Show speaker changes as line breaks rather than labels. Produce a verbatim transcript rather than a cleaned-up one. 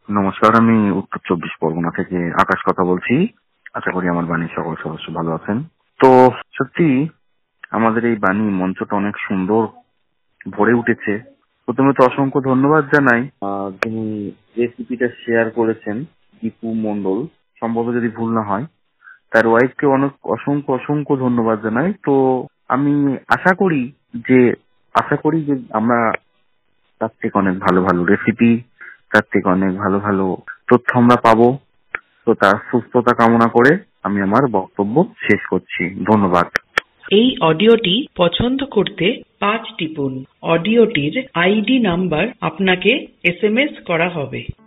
নমস্কার, আমি উত্তর চব্বিশ পরগনা থেকে আকাশ কথা বলছি। আশা করি আমার বাণীর সকল সদস্য ভালো আছেন। তো সত্যি আমাদের এই বাণী মঞ্চটা অনেক সুন্দর ভরে উঠেছে। প্রথমে তো অসংখ্য ধন্যবাদ জানাই আহ, যিনি রেসিপিটা শেয়ার করেছেন, দীপু মন্ডল, সম্ভবত যদি ভুল না হয়। তার ওয়াইফকে অনেক অসংখ্য অসংখ্য ধন্যবাদ জানাই। তো আমি আশা করি যে আশা করি যে আমরা তার থেকে অনেক ভালো ভালো রেসিপি, তার থেকে অনেক ভালো ভালো তথ্য আমরা পাবো। তো তার সুস্থতা কামনা করে আমি আমার বক্তব্য শেষ করছি। ধন্যবাদ।
এই অডিওটি পছন্দ করতে পাঁচ টিপুন। অডিওটির আইডি নাম্বার আপনাকে এস এম এস করা হবে।